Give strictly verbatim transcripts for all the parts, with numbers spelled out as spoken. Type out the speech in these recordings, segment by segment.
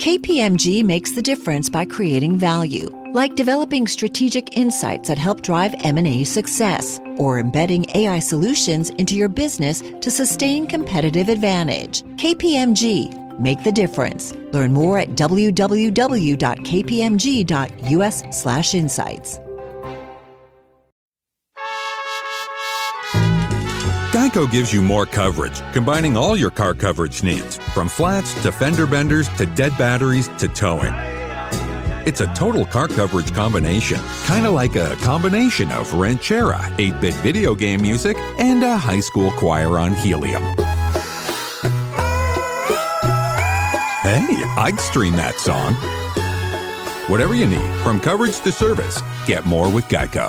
K P M G makes the difference by creating value, like developing strategic insights that help drive M and A success, or embedding A I solutions into your business to sustain competitive advantage. K P M G, make the difference. Learn more at w w w dot k p m g dot u s slash insights. Geico gives you more coverage, combining all your car coverage needs, from flats to fender benders to dead batteries to towing. It's a total car coverage combination, kind of like a combination of Ranchera, eight-bit video game music, and a high school choir on helium. Hey, I'd stream that song. Whatever you need, from coverage to service, get more with Geico.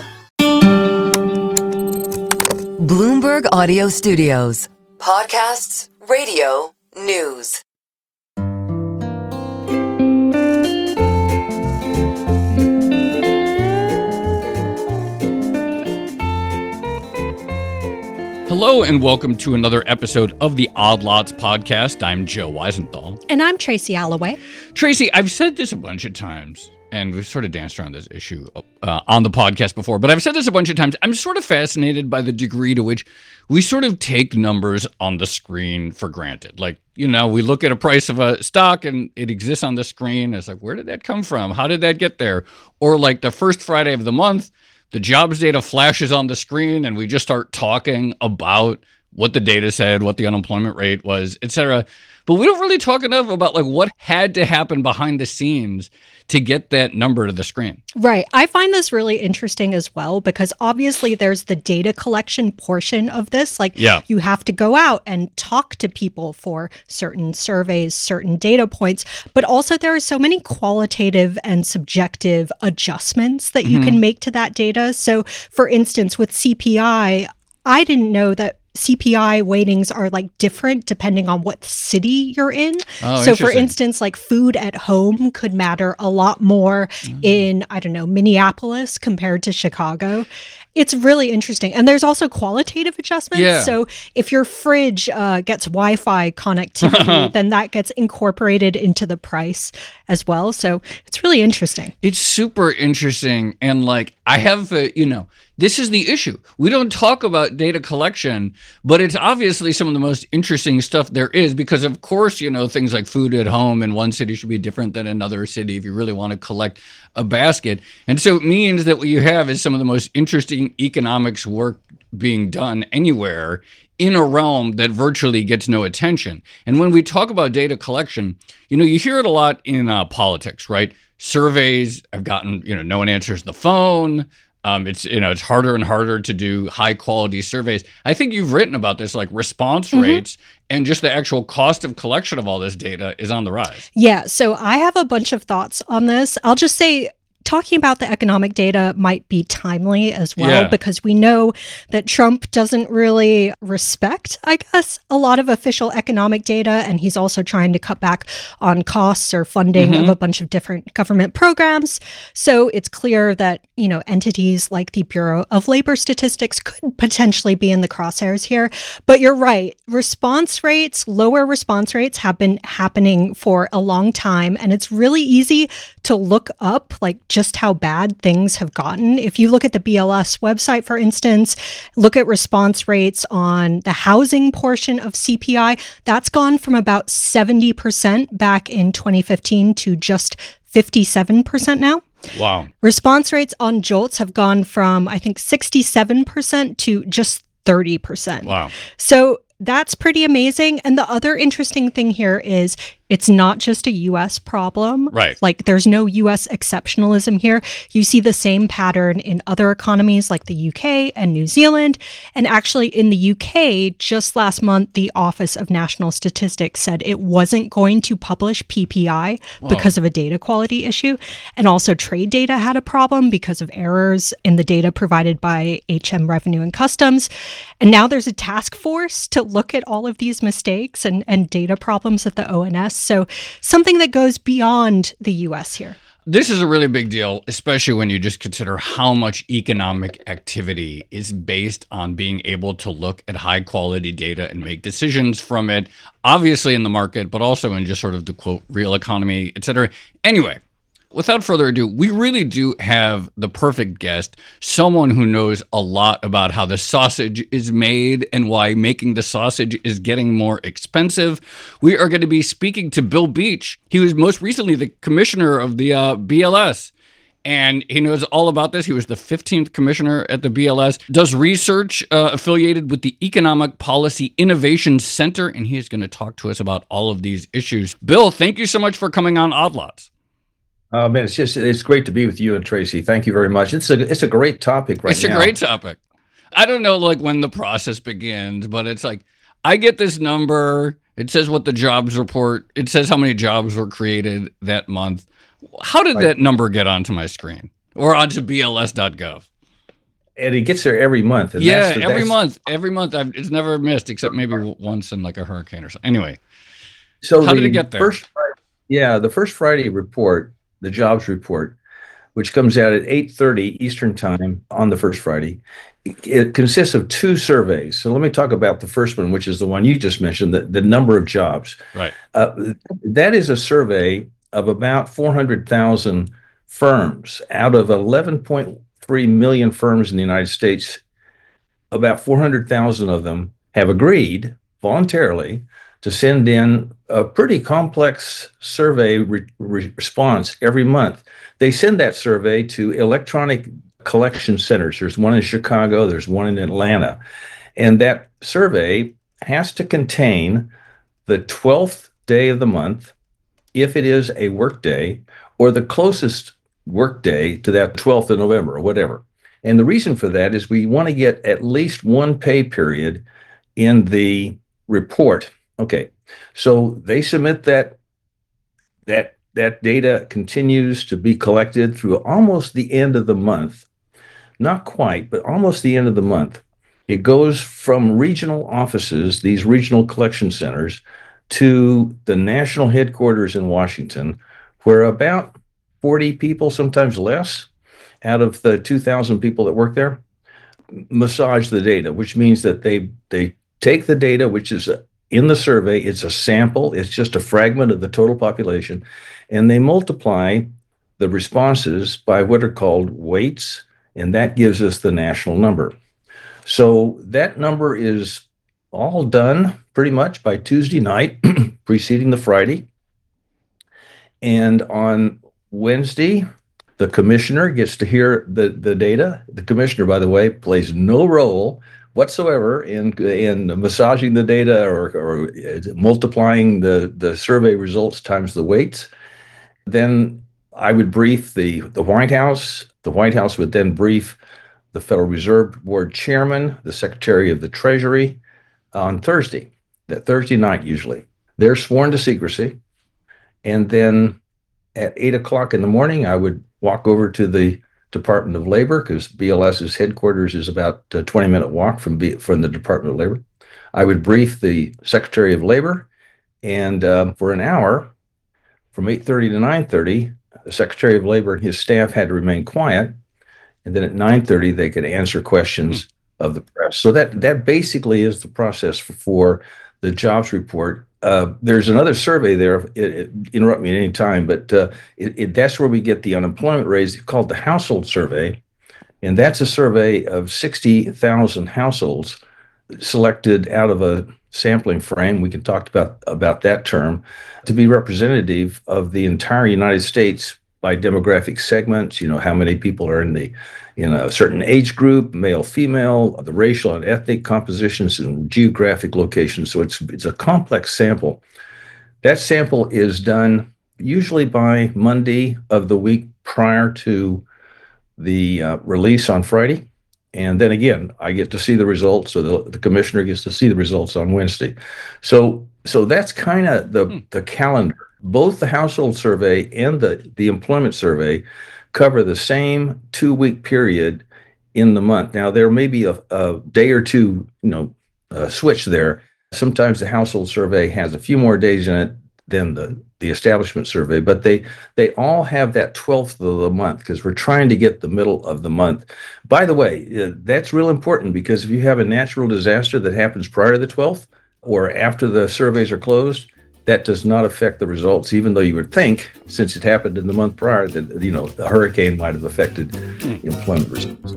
Bloomberg Audio Studios. Podcasts, radio, news. Hello and welcome to another episode of the Odd Lots podcast. I'm Joe Weisenthal. And I'm Tracy Alloway. Tracy, I've said this a bunch of times, and we've sort of danced around this issue uh, on the podcast before, but I've said this a bunch of times. I'm sort of fascinated by the degree to which we sort of take numbers on the screen for granted. Like, you know, we look at a price of a stock and it exists on the screen. It's like, where did that come from? How did that get there? Or like the first Friday of the month, the jobs data flashes on the screen and we just start talking about what the data said, what the unemployment rate was, et cetera. But we don't really talk enough about like what had to happen behind the scenes to get that number to the screen. Right. I find this really interesting as well, because obviously there's the data collection portion of this. Like, yeah. You have to go out and talk to people for certain surveys, certain data points, but also there are so many qualitative and subjective adjustments that you mm-hmm. can make to that data. So for instance, with C P I, I didn't know that C P I weightings are like different depending on what city you're in. Oh, so for instance, like food at home could matter a lot more mm-hmm. in, I don't know, Minneapolis compared to Chicago. It's really interesting. And there's also qualitative adjustments. Yeah. So if your fridge uh, gets Wi-Fi connectivity, then that gets incorporated into the price as well. So it's really interesting. It's super interesting. And like, I have, a, you know, this is the issue. We don't talk about data collection, but it's obviously some of the most interesting stuff there is, because of course, you know, things like food at home in one city should be different than another city if you really want to collect a basket. And so it means that what you have is some of the most interesting economics work being done anywhere in a realm that virtually gets no attention. And when we talk about data collection, you know, you hear it a lot in uh, politics, right? Surveys have gotten, you know, no one answers the phone. Um, it's, you know, it's harder and harder to do high quality surveys. I think you've written about this, like response mm-hmm. rates and just the actual cost of collection of all this data is on the rise. Yeah. So I have a bunch of thoughts on this. I'll just say, talking about the economic data might be timely as well, yeah. because we know that Trump doesn't really respect, I guess, a lot of official economic data. And he's also trying to cut back on costs or funding mm-hmm. of a bunch of different government programs. So it's clear that, you know, entities like the Bureau of Labor Statistics could potentially be in the crosshairs here. But you're right. Response rates, lower response rates have been happening for a long time. And it's really easy to look up, like, just how bad things have gotten. If you look at the B L S website, for instance, look at response rates on the housing portion of C P I, that's gone from about seventy percent back in twenty fifteen to just fifty-seven percent now. Wow. Response rates on JOLTS have gone from, I think, sixty-seven percent to just thirty percent. Wow. So that's pretty amazing. And the other interesting thing here is it's not just a U S problem. Right. Like there's no U S exceptionalism here. You see the same pattern in other economies like the U K and New Zealand. And actually in the U K, just last month, the Office of National Statistics said it wasn't going to publish P P I Whoa. because of a data quality issue. And also trade data had a problem because of errors in the data provided by H M Revenue and Customs. And now there's a task force to look at all of these mistakes and, and data problems at the O N S. So something that goes beyond the U S here. This is a really big deal, especially when you just consider how much economic activity is based on being able to look at high quality data and make decisions from it, obviously in the market, but also in just sort of the quote real economy, et cetera. Anyway, without further ado, we really do have the perfect guest, someone who knows a lot about how the sausage is made and why making the sausage is getting more expensive. We are going to be speaking to Bill Beach. He was most recently the commissioner of the uh, B L S, and he knows all about this. He was the fifteenth commissioner at the B L S, does research uh, affiliated with the Economic Policy Innovation Center, and he is going to talk to us about all of these issues. Bill, thank you so much for coming on Odd Lots. Oh man, it's just it's great to be with you and Tracy. Thank you very much. It's a it's a great topic right It's now. a great topic. I don't know like when the process begins, but it's like I get this number. It says what the jobs report. It says how many jobs were created that month. How did Right. that number get onto my screen or onto B L S dot gov? And it gets there every month. And Yeah, that's the, every that's, month. Every month. I've, it's never missed except maybe once in like a hurricane or something. Anyway, So how the did it get there? First, Fri- yeah, the first Friday report, the jobs report, which comes out at eight thirty Eastern time on the first Friday, it, it consists of two surveys. So let me talk about the first one, which is the one you just mentioned, the, the number of jobs. Right. Uh, that is a survey of about four hundred thousand firms out of eleven point three million firms in the United States. About four hundred thousand of them have agreed voluntarily to send in a pretty complex survey re- re- response every month. They send that survey to electronic collection centers. There's one in Chicago, there's one in Atlanta. And that survey has to contain the twelfth day of the month, if it is a work day, or the closest work day to that twelfth of November or whatever. And the reason for that is we want to get at least one pay period in the report. Okay, so they submit that that that data continues to be collected through almost the end of the month. Not quite, but almost the end of the month. It goes from regional offices, these regional collection centers, to the national headquarters in Washington, where about forty people, sometimes less, out of the two thousand people that work there, massage the data, which means that they they take the data, which is in the survey, it's a sample, it's just a fragment of the total population, and they multiply the responses by what are called weights, and that gives us the national number. So that number is all done pretty much by Tuesday night, preceding the Friday. And on Wednesday, the commissioner gets to hear the, the data. The commissioner, by the way, plays no role whatsoever in in massaging the data or, or multiplying the, the survey results times the weights. Then I would brief the, the White House. The White House would then brief the Federal Reserve Board chairman, the Secretary of the Treasury, on Thursday, that Thursday night usually. They're sworn to secrecy. And then at eight o'clock in the morning, I would walk over to the Department of Labor, because BLS's headquarters is about a twenty minute walk from B, from the Department of Labor. I would brief the Secretary of Labor, and um, for an hour, from eight thirty to nine thirty, the Secretary of Labor and his staff had to remain quiet, and then at nine thirty they could answer questions of the press. So that that basically is the process for, for the jobs report. Uh, there's another survey there. It, it, interrupt me at any time, but uh, it, it, that's where we get the unemployment rates called the household survey. And that's a survey of sixty thousand households selected out of a sampling frame. We can talk about, about that term to be representative of the entire United States by demographic segments. You know, how many people are in the in a certain age group, male, female, the racial and ethnic compositions and geographic locations. So it's it's a complex sample. That sample is done usually by Monday of the week prior to the uh, release on Friday. And then again, I get to see the results, or the, the commissioner gets to see the results on Wednesday. So so that's kind of the, hmm. the calendar. Both the household survey and the, the employment survey cover the same two-week period in the month. Now, there may be a, a day or two, you know, uh, switch there. Sometimes the household survey has a few more days in it than the the establishment survey, but they they all have that twelfth of the month because we're trying to get the middle of the month. By the way, uh, that's real important because if you have a natural disaster that happens prior to the twelfth or after the surveys are closed, that does not affect the results, even though you would think, since it happened in the month prior, that, you know, the hurricane might have affected employment results.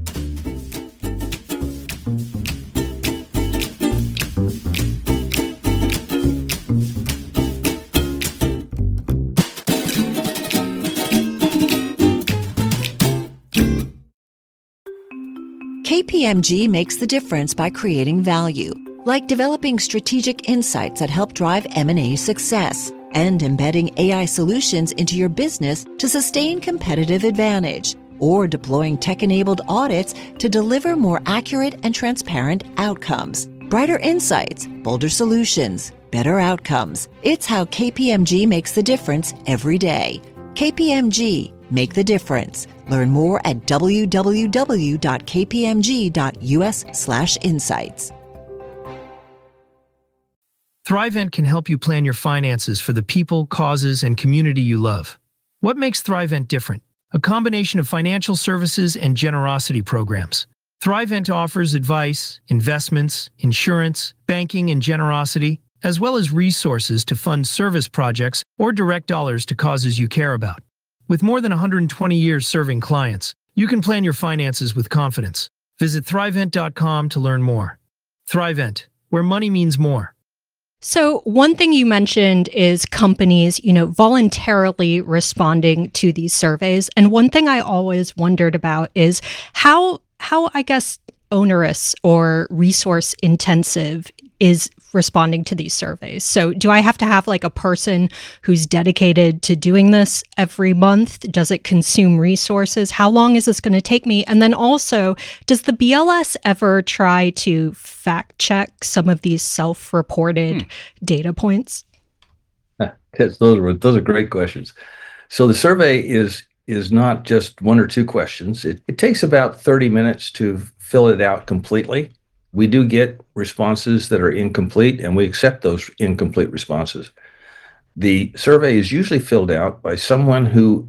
K P M G makes the difference by creating value, like developing strategic insights that help drive M and A success and embedding A I solutions into your business to sustain competitive advantage, or deploying tech-enabled audits to deliver more accurate and transparent outcomes. Brighter insights, bolder solutions, better outcomes. It's how K P M G makes the difference every day. K P M G, make the difference. Learn more at w w w dot k p m g dot u s slash insights. ThriveEnt can help you plan your finances for the people, causes, and community you love. What makes ThriveEnt different? A combination of financial services and generosity programs. ThriveEnt offers advice, investments, insurance, banking, and generosity, as well as resources to fund service projects or direct dollars to causes you care about. With more than one hundred twenty years serving clients, you can plan your finances with confidence. Visit thrivent dot com to learn more. ThriveEnt, where money means more. So one thing you mentioned is companies, you know, voluntarily responding to these surveys. And one thing I always wondered about is how, how I guess, onerous or resource intensive is responding to these surveys. So do I have to have like a person who's dedicated to doing this every month? Does it consume resources? How long is this going to take me? And then also, does the B L S ever try to fact check some of these self-reported hmm. data points? Those are those are great questions. So the survey is is not just one or two questions. It, it takes about thirty minutes to fill it out completely. We do get responses that are incomplete, and we accept those incomplete responses. The survey is usually filled out by someone who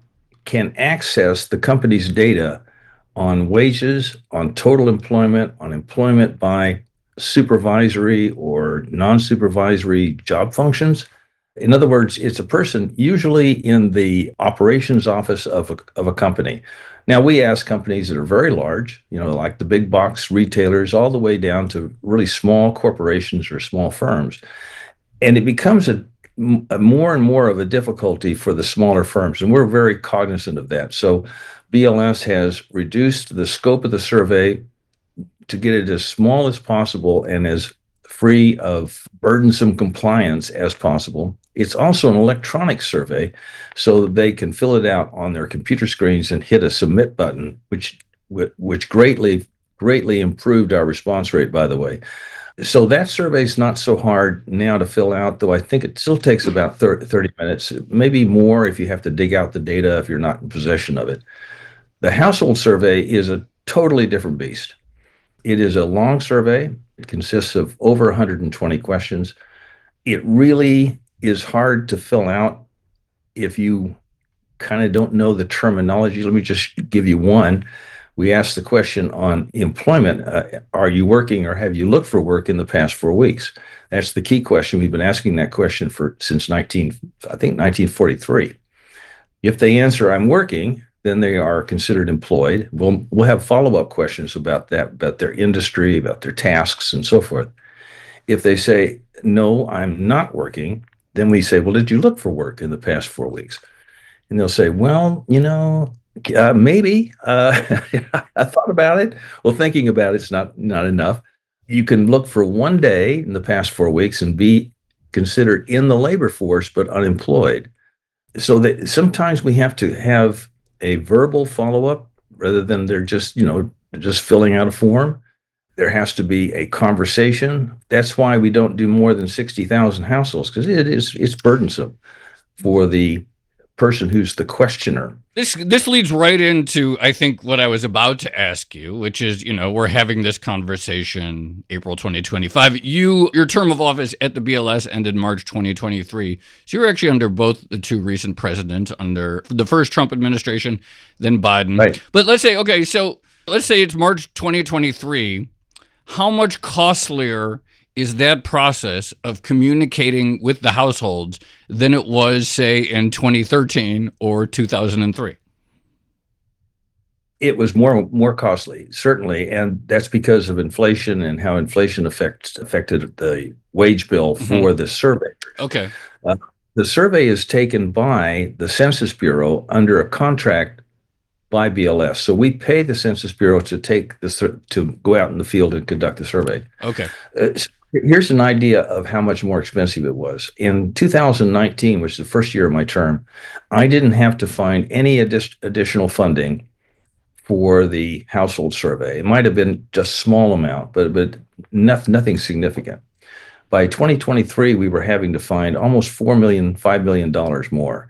can access the company's data on wages, on total employment, on employment by supervisory or non-supervisory job functions. In other words, it's a person usually in the operations office of a, of a company. Now, we ask companies that are very large, you know, like the big box retailers, all the way down to really small corporations or small firms. And it becomes a, a more and more of a difficulty for the smaller firms. And we're very cognizant of that. So B L S has reduced the scope of the survey to get it as small as possible and as free of burdensome compliance as possible. It's also an electronic survey, so that they can fill it out on their computer screens and hit a submit button, which which greatly greatly improved our response rate, by the way. So that survey is not so hard now to fill out, though I think it still takes about thirty minutes, maybe more if you have to dig out the data if you're not in possession of it. The household survey is a totally different beast. It is a long survey. It consists of over one hundred twenty questions. It really is hard to fill out if you kind of don't know the terminology. Let me just give you one. We asked the question on employment. Uh, are you working or have you looked for work in the past four weeks? That's the key question. We've been asking that question for since nineteen, I think nineteen forty-three. If they answer, I'm working, then they are considered employed. We'll, we'll have follow-up questions about that, about their industry, about their tasks, and so forth. If they say, no, I'm not working, then we say, well, did you look for work in the past four weeks? And they'll say, well, you know, uh, maybe. Uh, I thought about it. Well, thinking about it's not, not enough. You can look for one day in the past four weeks and be considered in the labor force, but unemployed. So that sometimes we have to have a verbal follow-up rather than they're just, you know, just filling out a form. There has to be a conversation. That's why we don't do more than sixty thousand households, because it is it's burdensome for the person who's the questioner. This this leads right into, I think, what I was about to ask you, which is, you know, we're having this conversation April twenty twenty-five. You your term of office at the B L S ended March twenty twenty-three. So you were actually under both the two recent presidents, under the first Trump administration, then Biden. Right. But let's say, okay, so let's say it's March twenty twenty-three. How much costlier is that process of communicating with the households than it was, say, in twenty thirteen or two thousand three? It was more more costly, certainly, and that's because of inflation and how inflation affects affected the wage bill for Mhm. the survey. Okay. Uh, the survey is taken by the Census Bureau under a contract by B L S. So we pay the Census Bureau to take the sur- to go out in the field and conduct the survey. Okay. Uh, s- here's an idea of how much more expensive it was. In two thousand nineteen, which is the first year of my term, I didn't have to find any addi- additional funding for the household survey. It might have been just a small amount, but but noth- nothing significant. By twenty twenty-three, we were having to find almost four million, five million dollars more.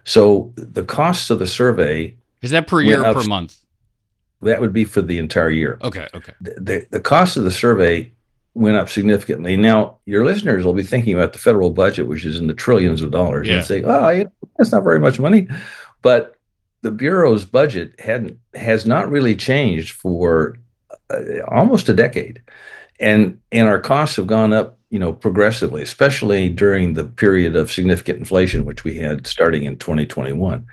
So the costs of the survey, Is that per went year or up- per month? that would be for the entire year. Okay. Okay. The, the, the cost of the survey went up significantly. Now, your listeners will be thinking about the federal budget, which is in the trillions of dollars, Yeah. and say, oh, yeah, that's not very much money. But the Bureau's budget hadn't has not really changed for uh, almost a decade. And and our costs have gone up, you know, progressively, especially during the period of significant inflation, which we had starting in twenty twenty-one.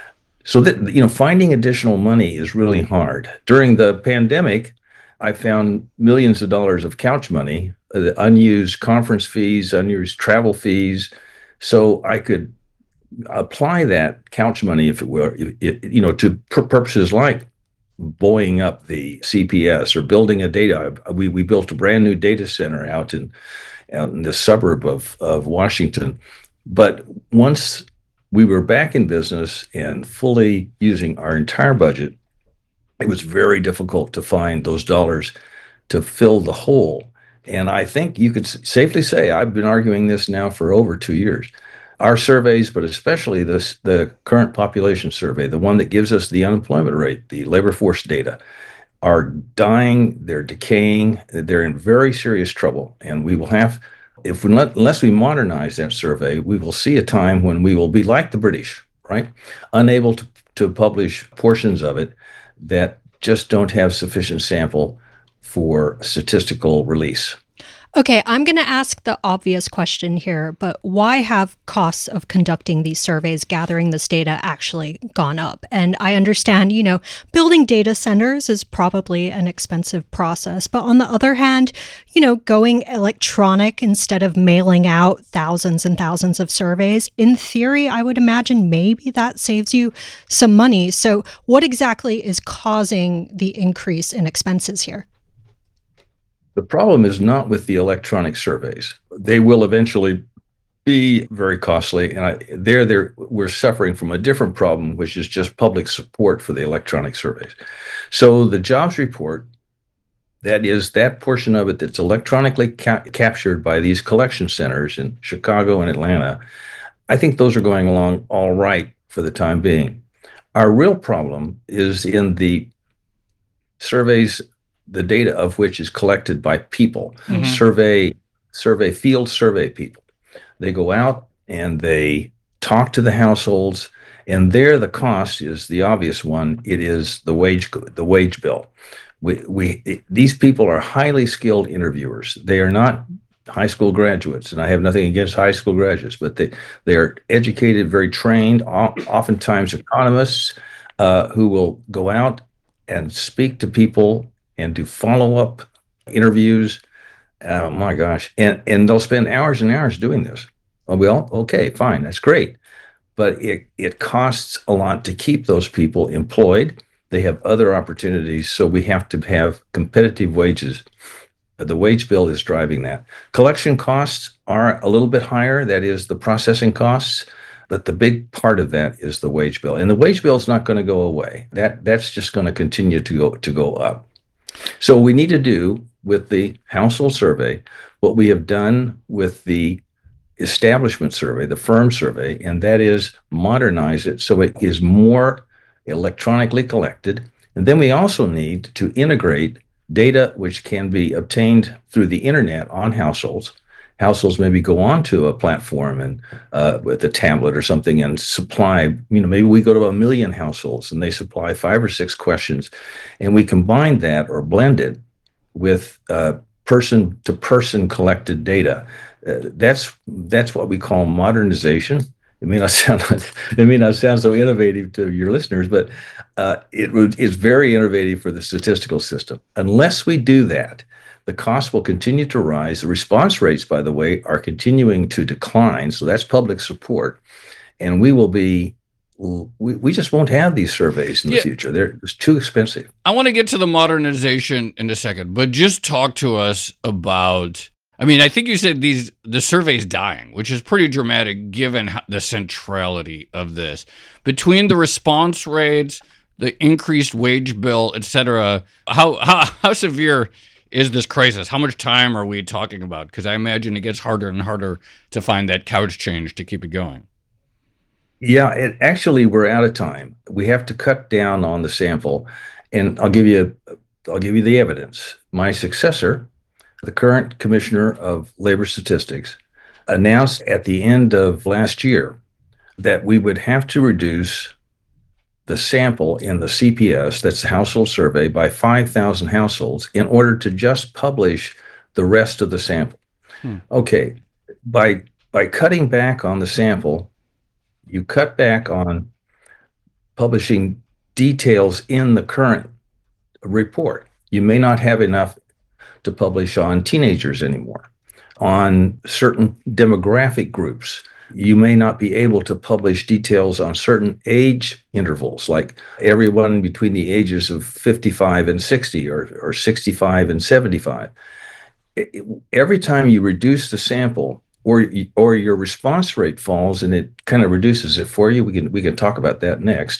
So that, you know, finding additional money is really hard. During the pandemic, I found millions of dollars of couch money, uh, unused conference fees, unused travel fees, so I could apply that couch money, if it were, it, it, you know, to pur- purposes like buoying up the C P S or building a data. We we built a brand new data center out in out in the suburb of of Washington, but once we were back in business and fully using our entire budget, it was very difficult to find those dollars to fill the hole. And I think you could s- safely say, I've been arguing this now for over two years. Our surveys, but especially this, the current population survey, the one that gives us the unemployment rate, the labor force data, are dying, they're decaying, they're in very serious trouble. And we will have, if we let, unless we modernize that survey, we will see a time when we will be like the British, right? Unable to, to publish portions of it that just don't have sufficient sample for statistical release. Okay, I'm going to ask the obvious question here, but why have costs of conducting these surveys, gathering this data, actually gone up? And I understand, you know, building data centers is probably an expensive process. But on the other hand, you know, going electronic instead of mailing out thousands and thousands of surveys, in theory, I would imagine maybe that saves you some money. So what exactly is causing the increase in expenses here? The problem is not with the electronic surveys. They will eventually be very costly, and I, there, there, we're suffering from a different problem, which is just public support for the electronic surveys. So the jobs report, that is that portion of it that's electronically ca- captured by these collection centers in Chicago and Atlanta, I think those are going along all right for the time being. Our real problem is in the surveys, the data of which is collected by people, Mhm. survey, survey, field survey people. They go out and they talk to the households, and there the cost is the obvious one. It is the wage, the wage bill. We, we, it- these people are highly skilled interviewers. They are not high school graduates, and I have nothing against high school graduates, but they, they are educated, very trained, o- oftentimes economists, uh, who will go out and speak to people and do follow-up interviews. Oh my gosh. And and they'll spend hours and hours doing this. Oh, well, okay, fine, that's great. But it it costs a lot to keep those people employed. They have other opportunities, so we have to have competitive wages. The wage bill is driving that. Collection costs are a little bit higher, that is the processing costs, but the big part of that is the wage bill. And the wage bill is not going to go away. That that's just going to continue to go to go up. So we need to do with the household survey what we have done with the establishment survey, the firm survey, and that is modernize it so it is more electronically collected. And then we also need to integrate data which can be obtained through the internet on households. Households maybe go onto a platform and uh, with a tablet or something and supply, you know, maybe we go to a million households and they supply five or six questions, and we combine that or blend it with uh, person-to-person collected data. Uh, that's that's what we call modernization. It may not sound it may not sound so innovative to your listeners, but uh, it is very innovative for the statistical system. Unless we do that, the costs will continue to rise. The response rates, by the way, are continuing to decline. So that's public support, and we will be. We, we just won't have these surveys in the Yeah. future. They're it's too expensive. I want to get to the modernization in a second, but just talk to us about. I mean, I think you said these the survey's dying, which is pretty dramatic given ho- the centrality of this. Between the response rates, the increased wage bill, et cetera, how, how, how severe is this crisis? How much time are we talking about? Because I imagine it gets harder and harder to find that couch change to keep it going. Yeah, it, actually, we're out of time. We have to cut down on the sample, and I'll give you I'll give you the evidence. My successor, the current commissioner of labor statistics, announced at the end of last year that we would have to reduce the sample in the C P S, that's the household survey, by five thousand households in order to just publish the rest of the sample. Hmm. Okay, by by cutting back on the sample, you cut back on publishing details in the current report. You may not have enough to publish on teenagers anymore, on certain demographic groups. You may not be able to publish details on certain age intervals, like everyone between the ages of fifty-five and sixty, or, or sixty-five and seventy-five. It, every time you reduce the sample, or or your response rate falls, and it kind of reduces it for you. We can we can talk about that next.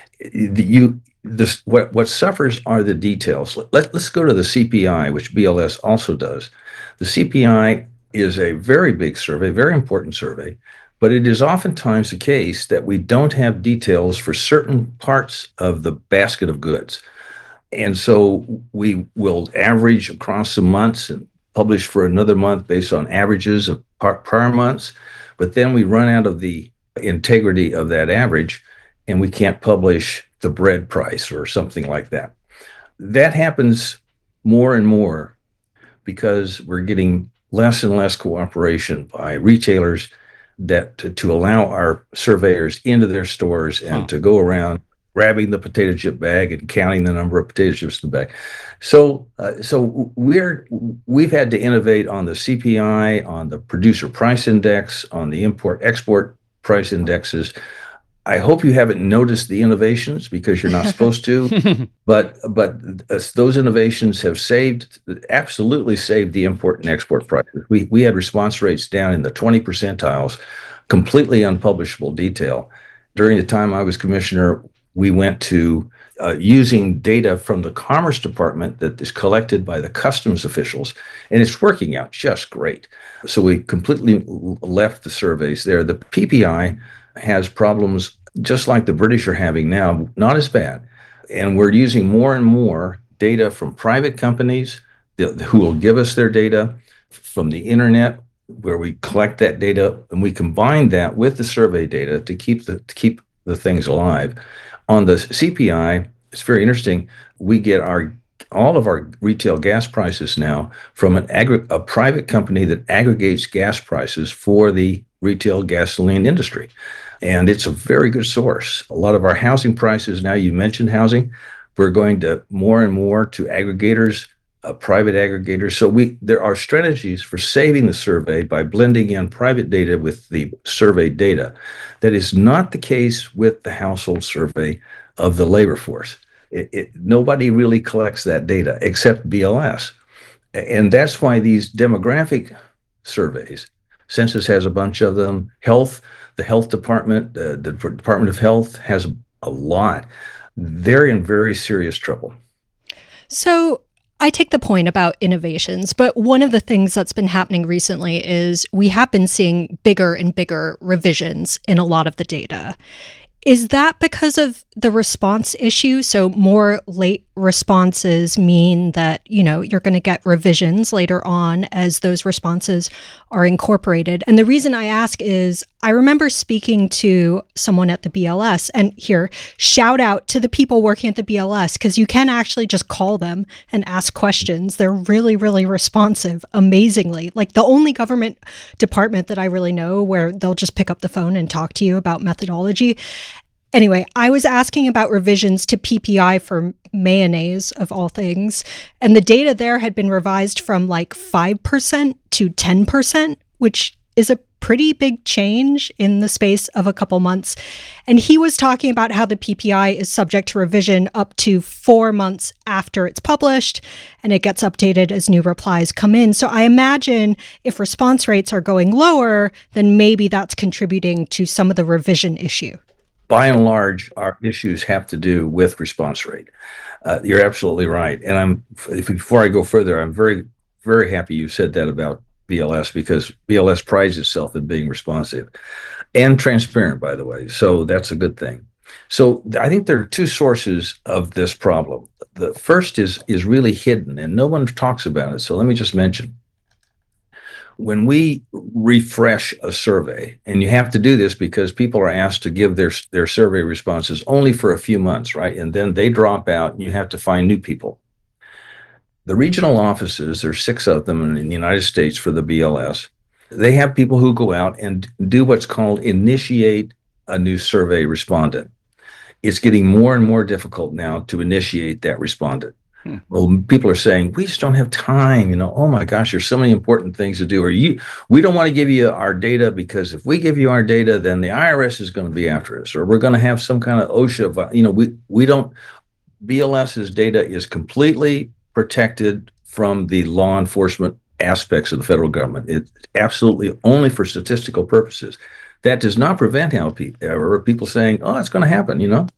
You this what what suffers are the details. Let, let's go to the C P I, which B L S also does. The C P I is a very big survey, very important survey, but it is oftentimes the case that we don't have details for certain parts of the basket of goods. And so we will average across the months and publish for another month based on averages of prior months, but then we run out of the integrity of that average and we can't publish the bread price or something like that. That happens more and more because we're getting less and less cooperation by retailers that to, to allow our surveyors into their stores and huh. to go around grabbing the potato chip bag and counting the number of potato chips in the bag. So, uh, so we're we've had to innovate on the C P I, on the producer price index, on the import export price indexes. I hope you haven't noticed the innovations because you're not supposed to, but but uh, those innovations have saved, absolutely saved the import and export prices. We we had response rates down in the twenty percentiles, completely unpublishable detail. During the time I was commissioner, we went to uh, using data from the Commerce Department that is collected by the customs officials, and it's working out just great. So we completely left the surveys there. The P P I has problems just like the British are having now, not as bad. And we're using more and more data from private companies that, who will give us their data, from the internet, where we collect that data, and we combine that with the survey data to keep the to keep the things alive. On the C P I, it's very interesting. We get our all of our retail gas prices now from an agri- a private company that aggregates gas prices for the retail gasoline industry. And it's a very good source. A lot of our housing prices now, you mentioned housing, we're going to more and more to aggregators, uh, private aggregators. So we there are strategies for saving the survey by blending in private data with the survey data. That is not the case with the household survey of the labor force. It, it, nobody really collects that data except B L S. And that's why these demographic surveys, Census has a bunch of them, health, the health department, uh, the Department of Health has a lot. They're in very serious trouble. So I take the point about innovations, but one of the things that's been happening recently is we have been seeing bigger and bigger revisions in a lot of the data. Is that because of the response issue? So more late responses mean that, you know, you're going to get revisions later on as those responses are incorporated. And the reason I ask is I remember speaking to someone at the B L S, and here, shout out to the people working at the B L S, because you can actually just call them and ask questions. They're really, really responsive, amazingly. Like the only government department that I really know where they'll just pick up the phone and talk to you about methodology. Anyway, I was asking about revisions to P P I for mayonnaise, of all things, and the data there had been revised from like five percent to ten percent, which is a pretty big change in the space of a couple months. And he was talking about how the P P I is subject to revision up to four months after it's published, and it gets updated as new replies come in. So I imagine if response rates are going lower, then maybe that's contributing to some of the revision issue. By and large, our issues have to do with response rate. Uh, you're absolutely right. And I'm, if, before I go further, I'm very, very happy you said that about B L S, because B L S prides itself in being responsive and transparent, by the way. So that's a good thing. So I think there are two sources of this problem. The first is, is really hidden and no one talks about it. So let me just mention. When we refresh a survey, and you have to do this because people are asked to give their, their survey responses only for a few months, right? And then they drop out and you have to find new people. The regional offices, there's six of them in the United States for the B L S. They have people who go out and do what's called initiate a new survey respondent. It's getting more and more difficult now to initiate that respondent. Hmm. Well, people are saying, we just don't have time, you know, oh my gosh, there's so many important things to do. Or you, we don't want to give you our data because if we give you our data, then the I R S is going to be after us, or we're going to have some kind of OSHA, you know, we, we don't, BLS's data is completely protected from the law enforcement aspects of the federal government. It's absolutely only for statistical purposes. That does not prevent how people, or people saying, oh, it's going to happen, you know?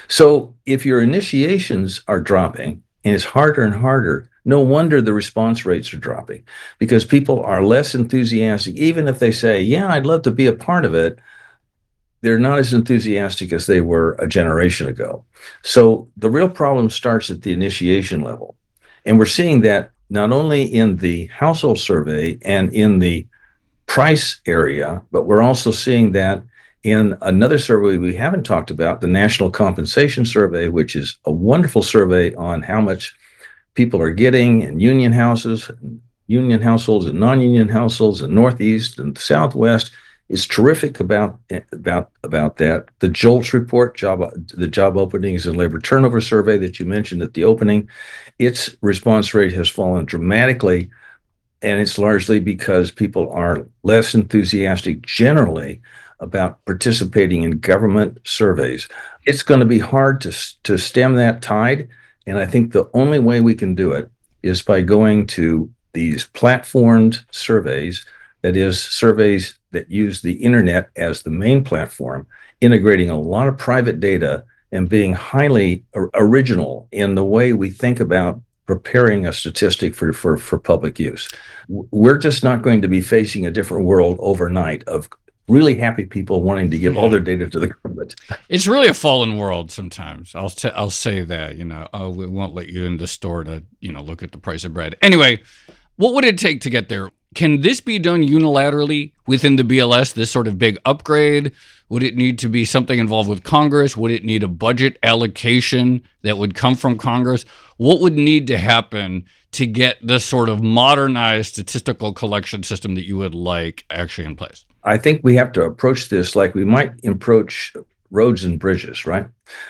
So if your initiations are dropping, and it's harder and harder, no wonder the response rates are dropping, because people are less enthusiastic. Even if they say, yeah, I'd love to be a part of it, they're not as enthusiastic as they were a generation ago. So the real problem starts at the initiation level. And we're seeing that not only in the household survey and in the price area, but we're also seeing that in another survey we haven't talked about, the National Compensation Survey, which is a wonderful survey on how much people are getting in union houses, union households and non-union households in Northeast and Southwest. Is terrific about about about that. The JOLTS report, job the job openings and labor turnover survey that you mentioned at the opening, its response rate has fallen dramatically, and it's largely because people are less enthusiastic generally about participating in government surveys. It's going to be hard to, to stem that tide. And I think the only way we can do it is by going to these platformed surveys, that is, surveys that use the internet as the main platform, integrating a lot of private data and being highly original in the way we think about preparing a statistic for, for, for public use. We're just not going to be facing a different world overnight of really happy people wanting to give all their data to the government. It's really a fallen world sometimes. I'll t- I'll say that, you know, oh, we won't let you in the store to, you know, look at the price of bread. Anyway, what would it take to get there? Can this be done unilaterally within the B L S, this sort of big upgrade? Would it need to be something involved with Congress? Would it need a budget allocation that would come from Congress? What would need to happen to get the sort of modernized statistical collection system that you would like actually in place? I think we have to approach this like we might approach roads and bridges, right?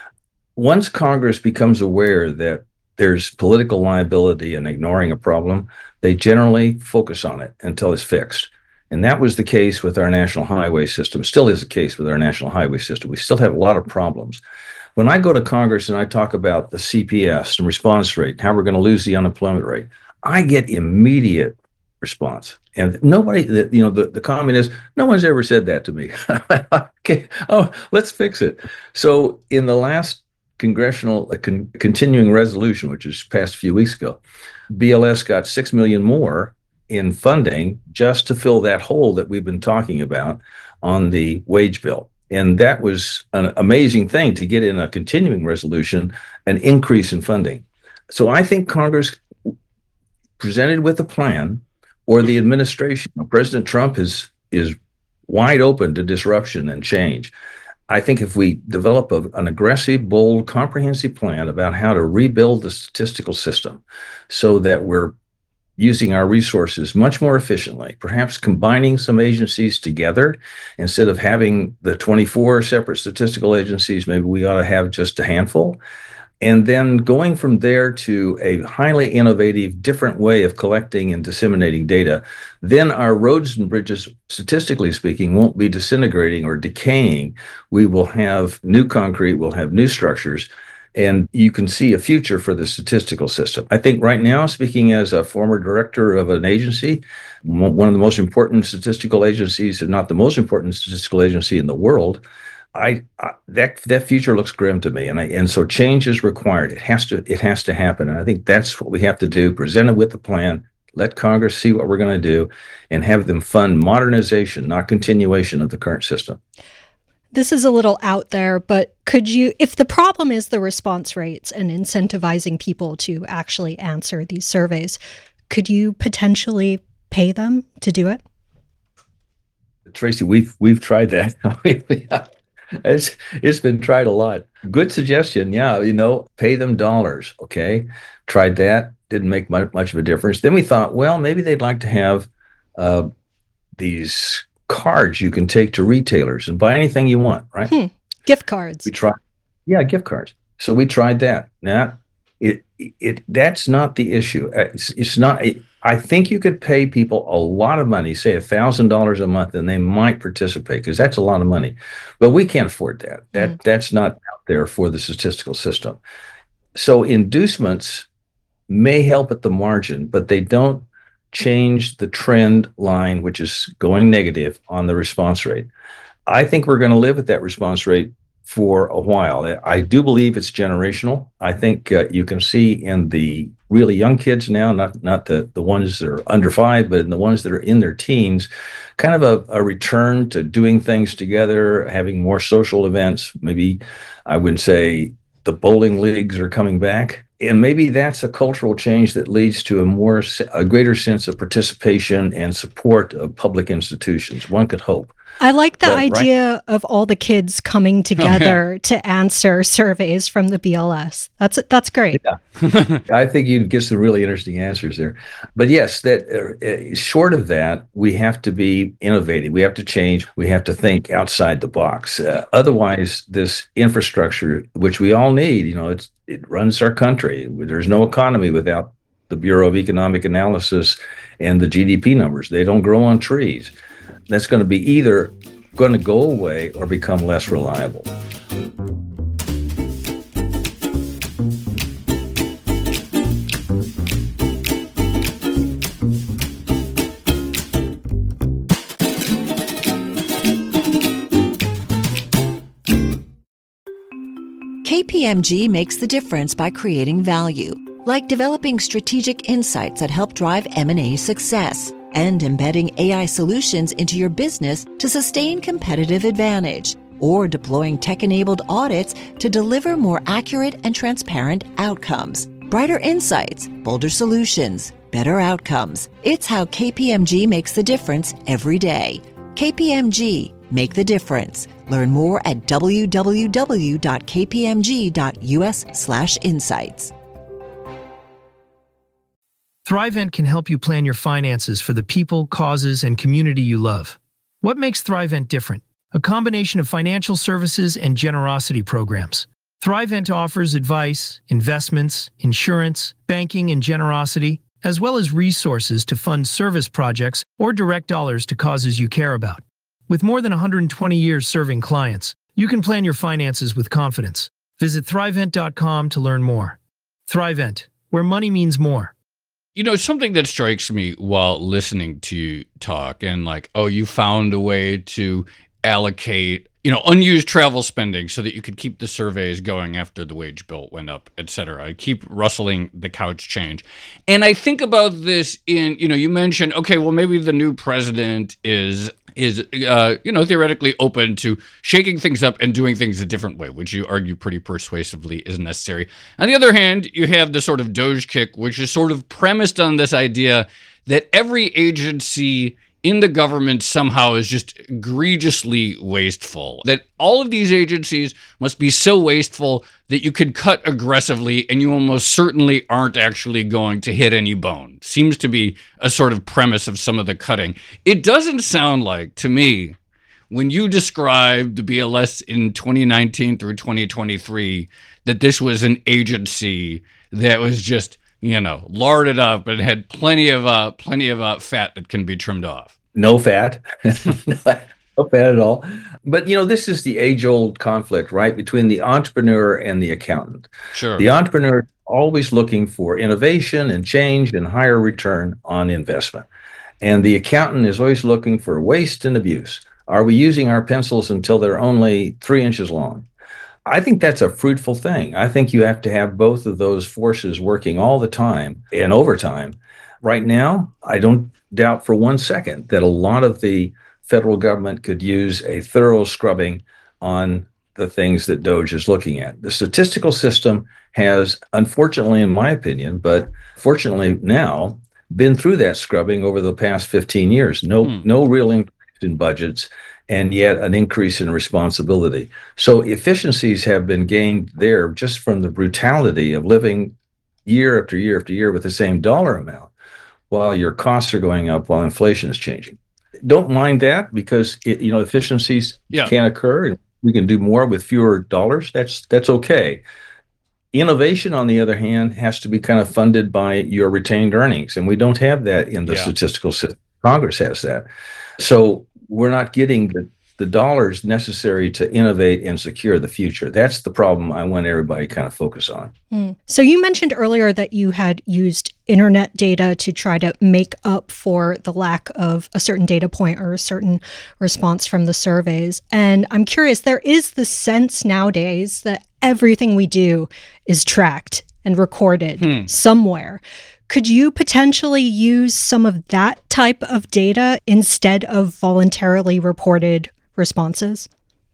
Once Congress becomes aware that there's political liability in ignoring a problem, they generally focus on it until it's fixed. And that was the case with our national highway system, still is the case with our national highway system. We still have a lot of problems. When I go to Congress and I talk about the C P S and response rate, how we're going to lose the unemployment rate, I get immediate response. And nobody, you know, the, the comment is, no one's ever said that to me. Okay, oh, let's fix it. So in the last congressional uh, con- continuing resolution, which was passed a few weeks ago, B L S got six million more in funding just to fill that hole that we've been talking about on the wage bill. And that was an amazing thing to get in a continuing resolution, an increase in funding. So I think Congress presented with a plan, or the administration, President Trump is is wide open to disruption and change. I think if we develop a, an aggressive, bold, comprehensive plan about how to rebuild the statistical system so that we're using our resources much more efficiently, perhaps combining some agencies together instead of having the twenty-four separate statistical agencies, maybe we ought to have just a handful. And then going from there to a highly innovative, different way of collecting and disseminating data, then our roads and bridges, statistically speaking, won't be disintegrating or decaying. We will have new concrete, we'll have new structures, and you can see a future for the statistical system. I think right now, speaking as a former director of an agency, one of the most important statistical agencies, if not the most important statistical agency in the world, I, I that that future looks grim to me, and I and so change is required. It has to it has to happen, and I think that's what we have to do. Present it with the plan, let Congress see what we're going to do, and have them fund modernization, not continuation of the current system. This is a little out there, but could you, if the problem is the response rates and incentivizing people to actually answer these surveys, could you potentially pay them to do it? Tracy, we've we've tried that. It's it's been tried a lot. Good suggestion. Yeah, you know, pay them dollars. Okay, tried that. Didn't make much, much of a difference. Then we thought, well, maybe they'd like to have uh, these cards you can take to retailers and buy anything you want, right? Hmm. Gift cards. We tried. Yeah, gift cards. So we tried that. Now, it it that's not the issue. It's, it's not. It, I think you could pay people a lot of money, say a thousand dollars a month, and they might participate because that's a lot of money. But we can't afford that. That mm. that's not out there for the statistical system. So inducements may help at the margin, but they don't change the trend line, which is going negative on the response rate. I think we're going to live at that response rate for a while. I do believe it's generational. I think uh, you can see in the really young kids now, not not the, the ones that are under five, but in the ones that are in their teens, kind of a, a return to doing things together, having more social events. Maybe I would say the bowling leagues are coming back. And maybe that's a cultural change that leads to a more, a greater sense of participation and support of public institutions. One could hope. I like the But, idea right- of all the kids coming together to answer surveys from the B L S. That's that's great. Yeah. I think you'd get some really interesting answers there. But yes, that uh, uh, short of that, we have to be innovative. We have to change. We have to think outside the box. Uh, otherwise, this infrastructure, which we all need, you know, it's, it runs our country. There's no economy without the Bureau of Economic Analysis and the G D P numbers. They don't grow on trees. That's going to be either going to go away or become less reliable. K P M G makes the difference by creating value, like developing strategic insights that help drive M and A success, and embedding A I solutions into your business to sustain competitive advantage, or deploying tech-enabled audits to deliver more accurate and transparent outcomes. Brighter insights, bolder solutions, better outcomes. It's how K P M G makes the difference every day. K P M G, make the difference. Learn more at w w w dot k p m g dot u s slash insights. ThriveEnt can help you plan your finances for the people, causes, and community you love. What makes ThriveEnt different? A combination of financial services and generosity programs. ThriveEnt offers advice, investments, insurance, banking, and generosity, as well as resources to fund service projects or direct dollars to causes you care about. With more than one hundred twenty years serving clients, you can plan your finances with confidence. Visit thrivent dot com to learn more. ThriveEnt, where money means more. You know, something that strikes me while listening to you talk and like, oh, you found a way to allocate you know, unused travel spending so that you could keep the surveys going after the wage bill went up, et cetera. I keep rustling the couch change. And I think about this in, you know, you mentioned, okay, well, maybe the new president is is, uh, you know, theoretically open to shaking things up and doing things a different way, which you argue pretty persuasively is necessary. On the other hand, you have the sort of Doge kick, which is sort of premised on this idea that every agency in the government somehow is just egregiously wasteful, that all of these agencies must be so wasteful that you could cut aggressively and you almost certainly aren't actually going to hit any bone. Seems to be a sort of premise of some of the cutting. It doesn't sound like, to me, when you described the B L S in twenty nineteen through twenty twenty-three, that this was an agency that was just, you know, larded up and had plenty of uh, plenty of uh, fat that can be trimmed off. No fat, no fat at all. But, you know, this is the age-old conflict, right, between the entrepreneur and the accountant. Sure. The entrepreneur is always looking for innovation and change and higher return on investment. And the accountant is always looking for waste and abuse. Are we using our pencils until they're only three inches long? I think that's a fruitful thing. I think you have to have both of those forces working all the time and overtime. Right now, I don't doubt for one second that a lot of the federal government could use a thorough scrubbing on the things that Doge is looking at. The statistical system has, unfortunately, in my opinion, but fortunately now, been through that scrubbing over the past fifteen years. No, hmm. no real increase in budgets, and yet an increase in responsibility. So efficiencies have been gained there just from the brutality of living year after year after year with the same dollar amount, while your costs are going up while inflation is changing. Don't mind that, because it, you know, efficiencies yeah. can occur and we can do more with fewer dollars. That's that's okay. Innovation, on the other hand, has to be kind of funded by your retained earnings, and we don't have that in the yeah. statistical system. Congress has that. So we're not getting the, the dollars necessary to innovate and secure the future. That's the problem I want everybody to kind of focus on. Mm. So you mentioned earlier that you had used internet data to try to make up for the lack of a certain data point or a certain response from the surveys. And I'm curious, there is the sense nowadays that everything we do is tracked and recorded hmm. somewhere. Could you potentially use some of that type of data instead of voluntarily reported responses?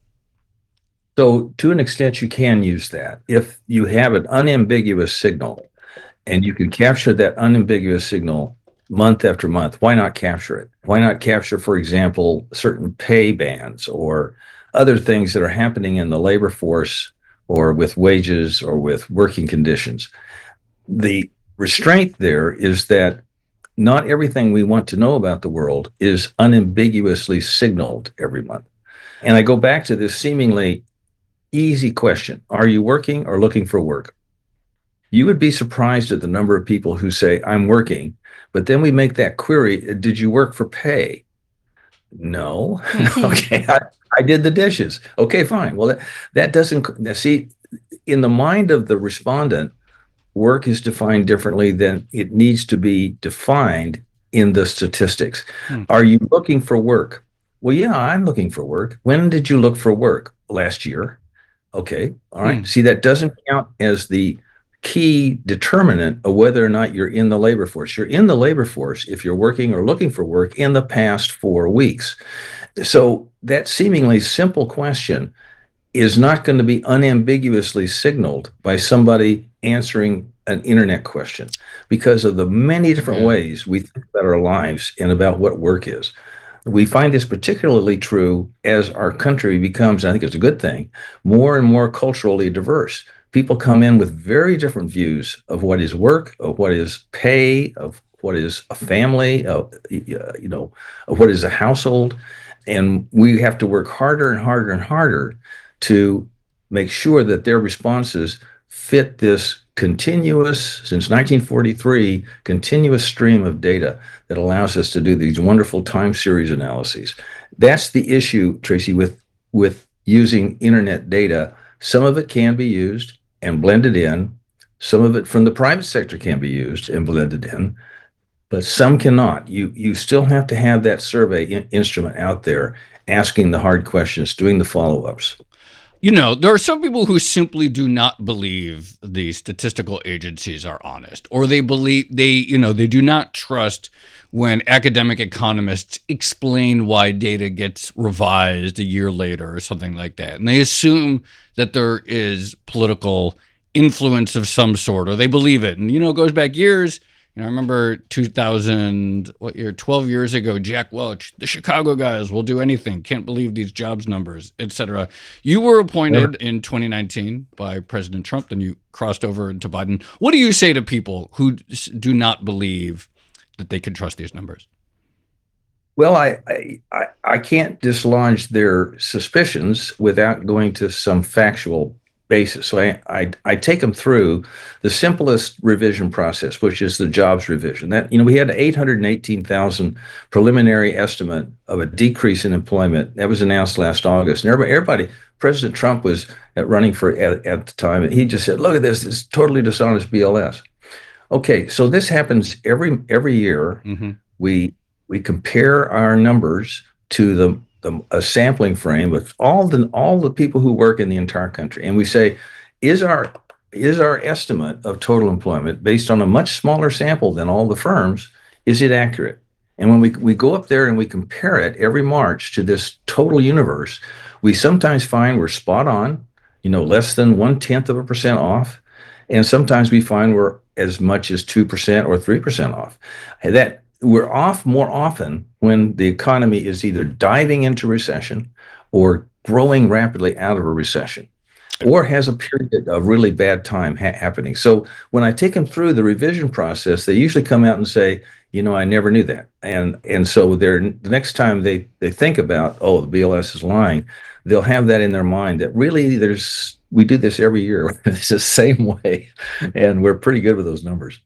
So to an extent, you can use that. If you have an unambiguous signal and you can capture that unambiguous signal month after month, why not capture it? Why not capture, for example, certain pay bands or other things that are happening in the labor force or with wages or with working conditions? The restraint there is that not everything we want to know about the world is unambiguously signaled every month. And I go back to this seemingly easy question. Are you working or looking for work? You would be surprised at the number of people who say, I'm working, but then we make that query, did you work for pay? No. Okay, I, I did the dishes. Okay, fine. Well, that, that doesn't, see, in the mind of the respondent, work is defined differently than it needs to be defined in the statistics. Hmm. Are you looking for work? Well, yeah, I'm looking for work. When did you look for work? Last year. Okay, all right. Hmm. See, that doesn't count as the key determinant of whether or not you're in the labor force. You're in the labor force if you're working or looking for work in the past four weeks. So that seemingly simple question is not going to be unambiguously signaled by somebody answering an internet question because of the many different ways we think about our lives and about what work is. We find this particularly true as our country becomes, and I think it's a good thing, more and more culturally diverse. People come in with very different views of what is work, of what is pay, of what is a family, of, you know, of what is a household. And we have to work harder and harder and harder to make sure that their responses fit this continuous, since nineteen forty-three, continuous stream of data that allows us to do these wonderful time series analyses. That's the issue, Tracy, with, with using internet data. Some of it can be used and blended in. Some of it from the private sector can be used and blended in, but some cannot. You, you still have to have that survey in, instrument out there. asking the hard questions, doing the follow-ups. You know, there are some people who simply do not believe the statistical agencies are honest, or they believe they, you know, they do not trust when academic economists explain why data gets revised a year later or something like that. And they assume that there is political influence of some sort, or they believe it. And, you know, it goes back years. You know, I remember two thousand, what year, twelve years ago, Jack Welch, the Chicago guys will do anything. Can't believe these jobs numbers, et cetera. You were appointed in twenty nineteen by President Trump, then you crossed over into Biden. What do you say to people who do not believe that they can trust these numbers? Well, I, I, I can't dislodge their suspicions without going to some factual basis. So I, I, I take them through the simplest revision process, which is the jobs revision. That, you know, we had eight hundred eighteen thousand preliminary estimate of a decrease in employment. That was announced last August. And everybody, everybody President Trump was at running for at, at the time, and he just said, look at this, this is totally dishonest B L S. Okay, so this happens every every year. Mm-hmm. We we compare our numbers to the The, a sampling frame with all the all the people who work in the entire country, and we say, is our is our estimate of total employment based on a much smaller sample than all the firms, is it accurate? And when we we go up there and we compare it every March to this total universe, we sometimes find we're spot on, you know, less than one tenth of a percent off, and sometimes we find we're as much as two percent or three percent off. And that we're off more often when the economy is either diving into recession or growing rapidly out of a recession, or has a period of really bad time ha- happening. So when I take them through the revision process, they usually come out and say, you know, I never knew that. And and so they're, the next time they, they think about, oh, the B L S is lying, they'll have that in their mind that really there's, we do this every year. It's the same way. And we're pretty good with those numbers.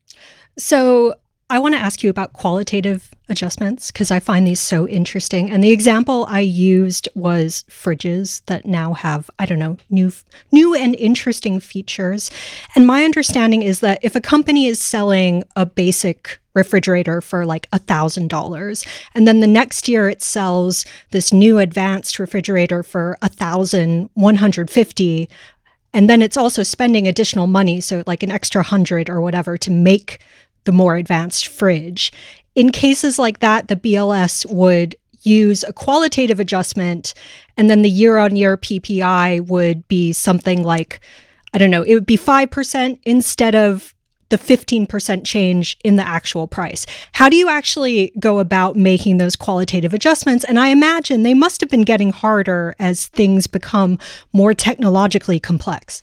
So I want to ask you about qualitative adjustments because I find these so interesting. And the example I used was fridges that now have, I don't know, new new and interesting features. And my understanding is that if a company is selling a basic refrigerator for like a thousand dollars, and then the next year it sells this new advanced refrigerator for a thousand one hundred fifty, and then it's also spending additional money, so like an extra hundred or whatever to make the more advanced fridge. In cases like that, the B L S would use a qualitative adjustment, and then the year-on-year P P I would be something like, I don't know, it would be five percent instead of the fifteen percent change in the actual price. How do you actually go about making those qualitative adjustments? And I imagine they must have been getting harder as things become more technologically complex.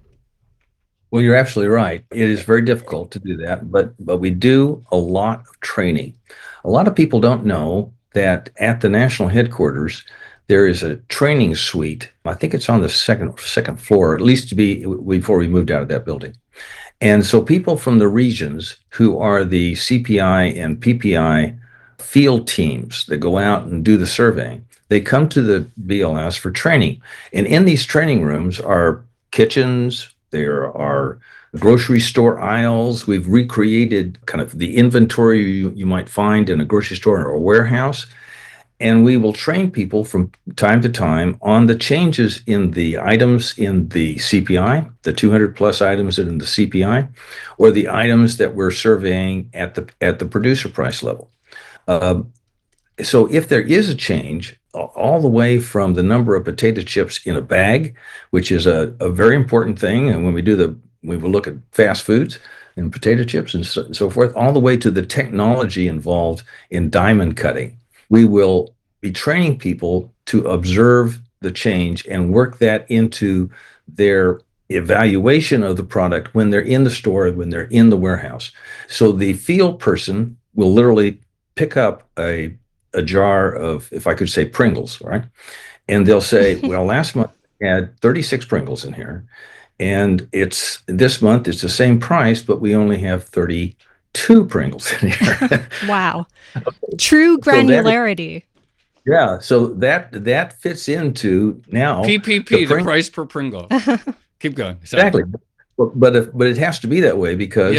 Well, you're absolutely right. It is very difficult to do that, but but we do a lot of training. A lot of people don't know that at the national headquarters, there is a training suite. I think it's on the second second floor, at least to be before we moved out of that building. And so people from the regions who are the C P I and P P I field teams that go out and do the surveying, they come to the B L S for training. And in these training rooms are kitchens, there are grocery store aisles. We've recreated kind of the inventory you, you might find in a grocery store or a warehouse. And we will train people from time to time on the changes in the items in the C P I, the two hundred plus items in the C P I, or the items that we're surveying at the at the producer price level. Uh, so if there is a change, all the way from the number of potato chips in a bag, which is a, a very important thing. And when we do the, we will look at fast foods and potato chips and so, and so forth, all the way to the technology involved in diamond cutting. We will be training people to observe the change and work that into their evaluation of the product when they're in the store, when they're in the warehouse. So the field person will literally pick up a a jar of, if I could say, Pringles, right? And they'll say, well, last month we had thirty-six Pringles in here, and it's this month it's the same price, but we only have thirty-two Pringles in here. Wow. True granularity. So that, yeah, so that that fits into now P P P, the, the price per Pringle. Keep going. Sorry. Exactly. But but, if, but it has to be that way because yeah.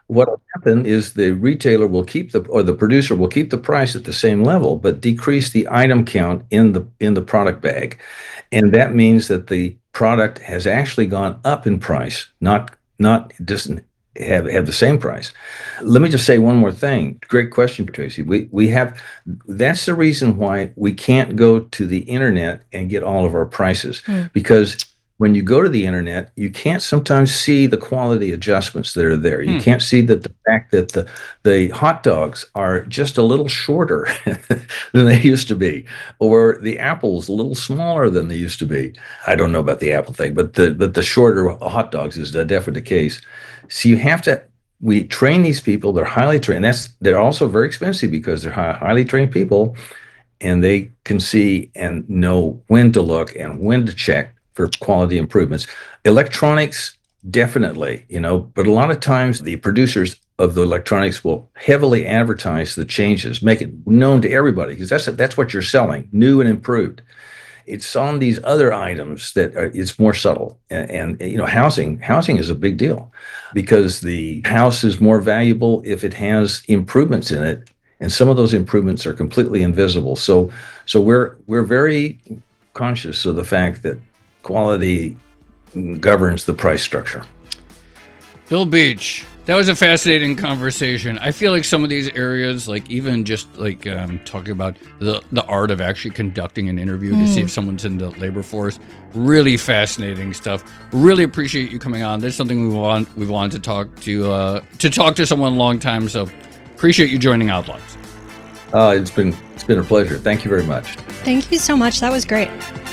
What'll happen is the retailer will keep the, or the producer will keep the price at the same level, but decrease the item count in the in the product bag. And that means that the product has actually gone up in price, not not doesn't have have the same price. Let me just say one more thing. Great question, Tracy. We we have that's the reason why we can't go to the internet and get all of our prices, Mm. because when you go to the internet, you can't sometimes see the quality adjustments that are there. You Hmm. can't see that the fact that the the hot dogs are just a little shorter than they used to be, or the apples a little smaller than they used to be. I don't know about the apple thing, but the but the shorter hot dogs is definitely the case. So you have to. We train these people. They're highly trained. That's they're also very expensive because they're high, highly trained people, and they can see and know when to look and when to check for quality improvements. Electronics, definitely, you know, but a lot of times the producers of the electronics will heavily advertise the changes, make it known to everybody, because that's that's what you're selling, new and improved. It's on these other items that are, it's more subtle, and, and you know, housing housing is a big deal because the house is more valuable if it has improvements in it, and some of those improvements are completely invisible. So, so we're we're very conscious of the fact that quality governs the price structure. Bill Beach, that was a fascinating conversation. I feel like some of these areas, like even just like um, talking about the, the art of actually conducting an interview to see if someone's in the labor force, really fascinating stuff. Really appreciate you coming on. That's something we want we wanted to talk to uh, to talk to someone a long time. So appreciate you joining Outlaws. Uh, it's been it's been a pleasure. Thank you very much. Thank you so much. That was great.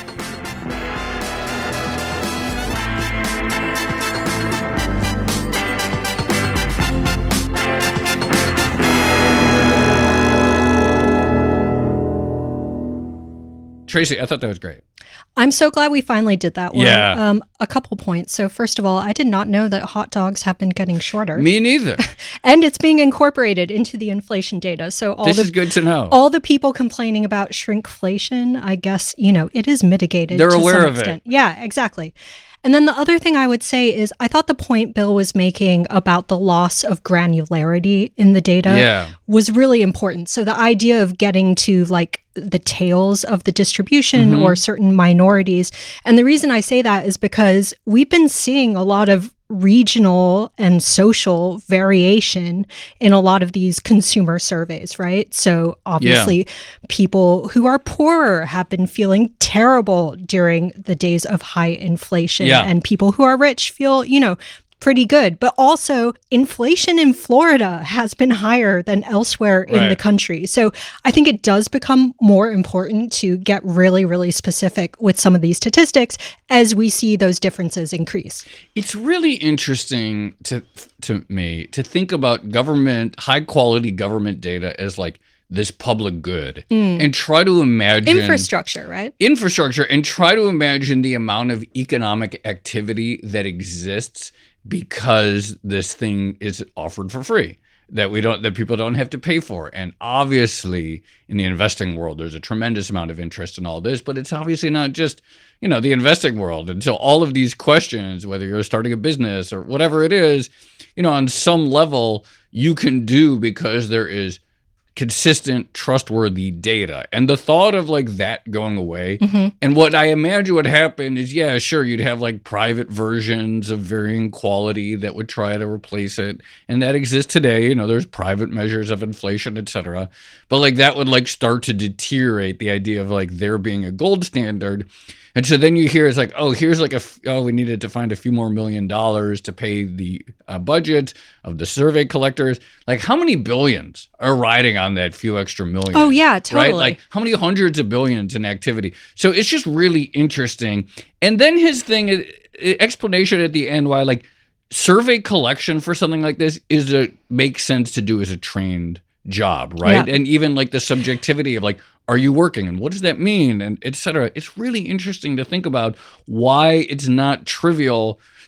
Tracy, I thought that was great. I'm so glad we finally did that one. Yeah. Um, a couple points. So first of all, I did not know that hot dogs have been getting shorter. Me neither. And it's being incorporated into the inflation data. So all This the is good to know. all the people complaining about shrinkflation, I guess, you know, it is mitigated. They're to aware some of it. extent. Yeah, exactly. And then the other thing I would say is I thought the point Bill was making about the loss of granularity in the data Yeah. was really important. So the idea of getting to like the tails of the distribution Mhm. or certain minorities. And the reason I say that is because we've been seeing a lot of regional and social variation in a lot of these consumer surveys, right? So obviously people who are poorer have been feeling terrible during the days of high inflation, Yeah. and people who are rich feel, you know, pretty good. But also inflation in Florida has been higher than elsewhere in the Right. country. So I think it does become more important to get really, really specific with some of these statistics as we see those differences increase. It's really interesting to to me to think about government, high quality government data as like this public good, Mm. and try to imagine Infrastructure, right? infrastructure and try to imagine the amount of economic activity that exists because this thing is offered for free, that we don't that people don't have to pay for. And obviously in the investing world there's a tremendous amount of interest in all this, but it's obviously not just, you know, the investing world. And so all of these questions, whether you're starting a business or whatever it is, you know, on some level you can do because there is consistent, trustworthy data. And the thought of like that going away, Mhm. and what I imagine would happen is, yeah, sure, you'd have like private versions of varying quality that would try to replace it. And that exists today. You know, there's private measures of inflation, et cetera. But like that would like start to deteriorate the idea of like there being a gold standard. And so then you hear it's like, oh, here's like a, f- oh, we needed to find a few more million dollars to pay the uh, budget of the survey collectors. Like how many billions are riding on that few extra million? Oh, yeah, totally. Right? Like how many hundreds of billions in activity? So it's just really interesting. And then his thing, uh, explanation at the end why like survey collection for something like this is a makes sense to do as a trained job, right? Yeah. And even like the subjectivity of like, are you working and what does that mean, and et cetera. It's really interesting to think about why it's not trivial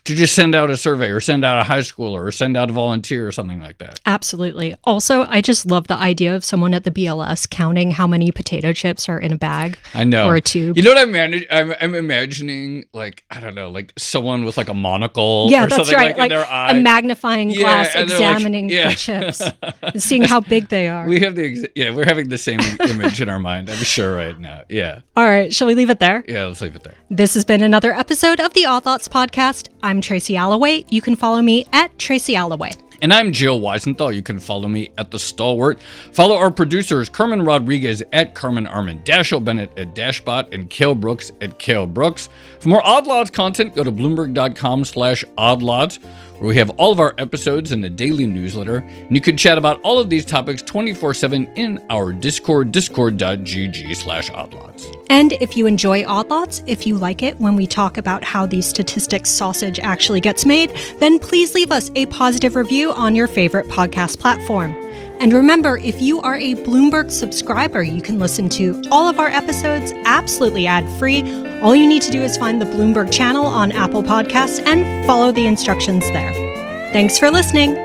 to just send out a survey or send out a high schooler or send out a volunteer or something like that. Absolutely. Also, I just love the idea of someone at the B L S counting how many potato chips are in a bag. I know. Or a tube. You know what I'm, manag- I'm, I'm imagining? Like, I don't know, like someone with like a monocle Yeah, or that's something right. like, Like in their eye. a magnifying Yeah, glass and they're like- examining yeah. the chips and seeing how big they are. We have the, ex- yeah, we're having the same image in our mind, I'm sure right now. Yeah. All right, shall we leave it there? Yeah, let's leave it there. This has been another episode of the Odd Lots podcast. I'm Tracy Alloway. You can follow me at Tracy Alloway. And I'm Jill Weisenthal. You can follow me at The Stalwart. Follow our producers, Carmen Rodriguez at Carmen Armin, Dashiell Bennett at Dashbot, and Kale Brooks at Kale Brooks. For more Odd Lots content, go to bloomberg.com slash oddlots, where we have all of our episodes in the daily newsletter. And you can chat about all of these topics twenty-four seven in our Discord, discord.gg slash oddlots. And if you enjoy Odd Lots, if you like it when we talk about how the statistics sausage actually gets made, then please leave us a positive review on your favorite podcast platform. And remember, if you are a Bloomberg subscriber, you can listen to all of our episodes absolutely ad-free. All you need to do is find the Bloomberg channel on Apple Podcasts and follow the instructions there. Thanks for listening.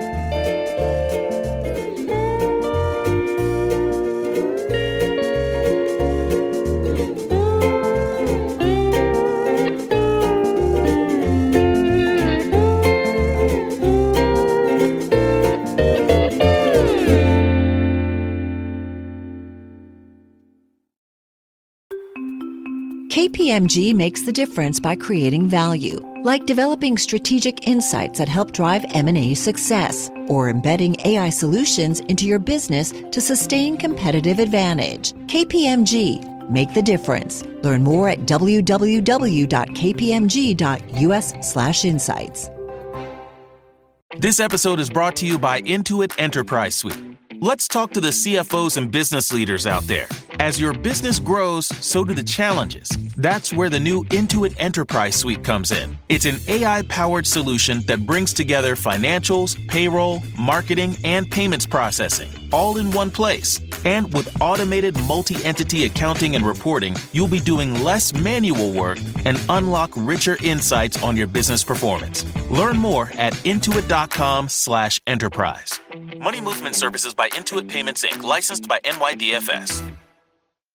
K P M G makes the difference by creating value, like developing strategic insights that help drive M and A success, or embedding A I solutions into your business to sustain competitive advantage. K P M G, make the difference. Learn more at w w w dot k p m g dot u s slash insights. This episode is brought to you by Intuit Enterprise Suite. Let's talk to the C F Os and business leaders out there. As your business grows, so do the challenges. That's where the new Intuit Enterprise Suite comes in. It's an A I-powered solution that brings together financials, payroll, marketing, and payments processing, all in one place. And with automated multi-entity accounting and reporting, you'll be doing less manual work and unlock richer insights on your business performance. Learn more at intuit.com slash enterprise. Money movement services by Intuit Payments, Incorporated, licensed by N Y D F S.